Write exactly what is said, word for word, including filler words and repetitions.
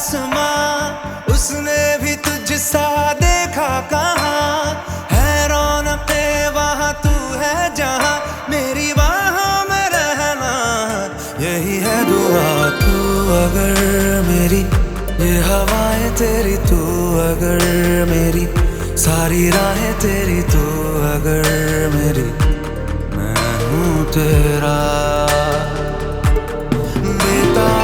आसमां उसने भी तुझसा देखा कहाँ, है रौनके वहाँ तू है जहाँ, मेरी बाहों में रहना यही है दुआ। तू अगर मेरी, ये हवाएं तेरी, तू अगर मेरी, सारी राहें तेरी, तू अगर मेरी, मैं हूँ तेरा।